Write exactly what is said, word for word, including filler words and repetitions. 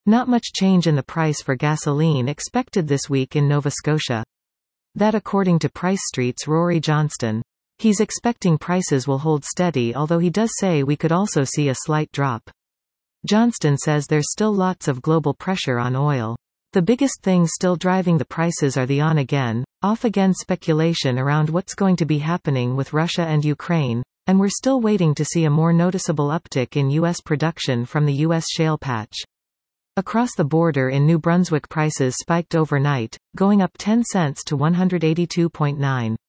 Not much change in the price for gasoline expected this week in Nova Scotia. That according to PriceStreet's Rory Johnston. He's expecting prices will hold steady, although he does say we could also see a slight drop. Johnston says there's still lots of global pressure on oil. The biggest things still driving the prices are the on-again, off-again speculation around what's going to be happening with Russia and Ukraine, and we're still waiting to see a more noticeable uptick in U S production from the U S shale patch. Across the border in New Brunswick prices spiked overnight, going up ten cents to one hundred eighty-two point nine.